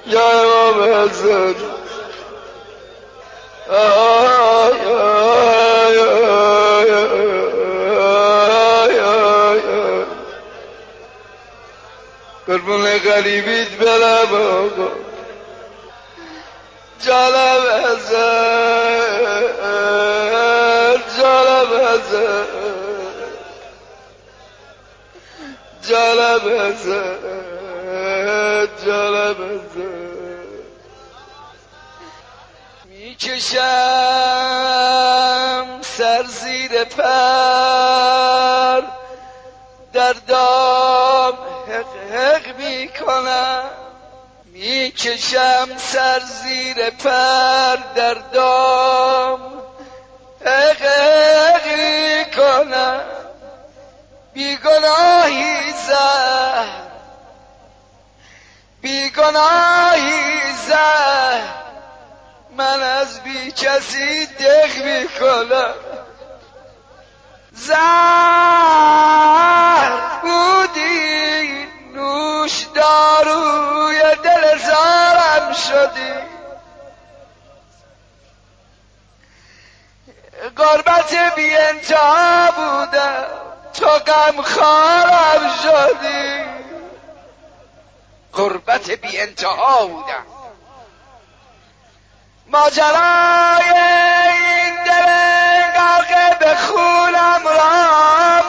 یا امام حسن قربون غریبیت برم آقا جانم حسن جانم حسن جانم حسن جانم حسن میکشم سر زیر پر در دام حق حق میکنم میکشم سر زیر پر در دام حق حق میکنم بیگناهی زد بیگناهی زد من از بی کسی دق میکنم زهر بودی نوش داروی دل زارم شدی غربت بی انتها بودم تو غمخوارم شدی غربت بی انتها بودم ماجرای این دل غرق به خونم را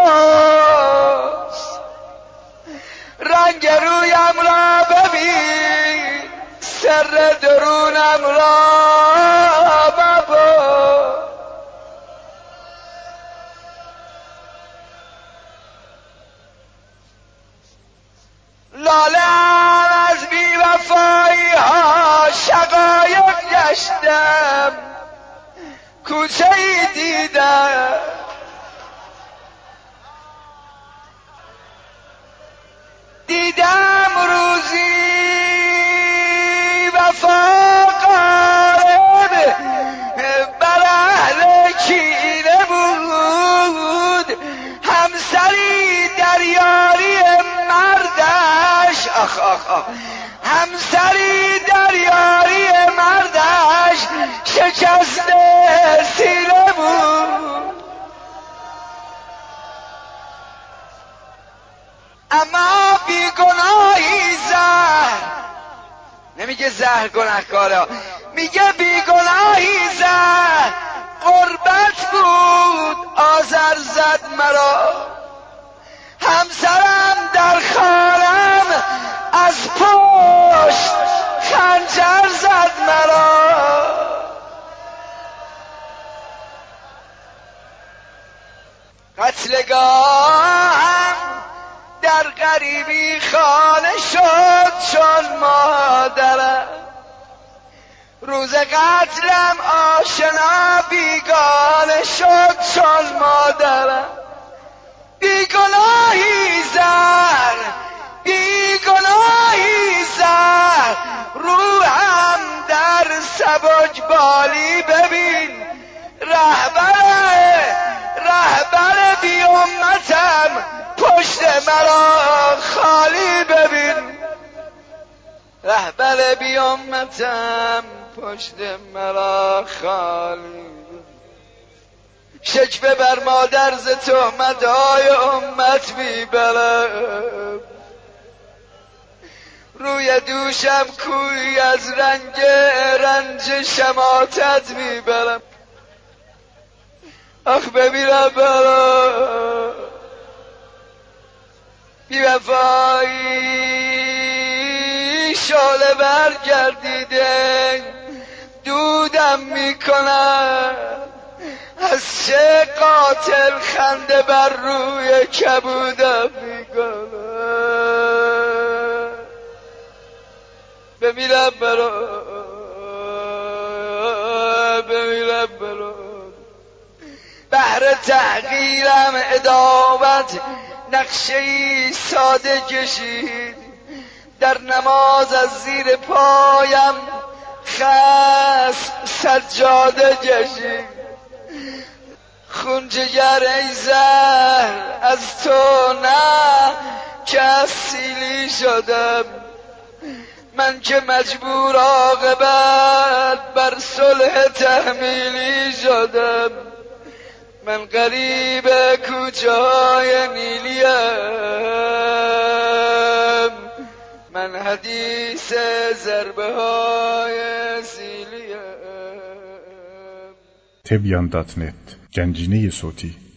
مپرس رنگ رویم را ببین سر درونم را مپرس لاله از بی وفایی ها شقایق گشتم کوچه ای دیدم دیدم روزی وفا غالب بر اهل کینه بود همسری در یاری مردش آخ آخ آخ همسری در یاری مردش شکسته سینه بود اما بیگناهی زهر نمیگه زهر گناهکاره میگه بیگناهی زهر غربت بود آذر زد مرا همسرم در خانم از پشت خنجر زد مرا قتلگاهم در غریبی خانه شد چون مادرم روز قتلم آشنا بیگانه شد چون مادرم بیگناهی زر بیگناهی زر روحم در سبک بالی ببین رهبر بی امتم پشت مرا خالی ببین رهبر بی امتم پشت مرا خالی شکوه بر مادر ز تهمت‌های امت میبرم روی دوشم کوی از رنج شماتت میبرم آخ بمیرم برا بی وفایی شعله برگردیده دودم میکنم از چه قاتل خنده بر روی کبودم میکنم بمیرم برا بهر تحقیرم عداوت نقشه‌ای ساده کشید در نماز از زیر پایم خسب سجاده کشید خون جگر ای زهر از تو نه که از سیلی شدم من که مجبور عاقبت بر صلح تحمیلی شدم، من غریب کوچه‌های نیلیم، من حدیث ضربه های سیلیم. تبیان.net گنجینه صوتی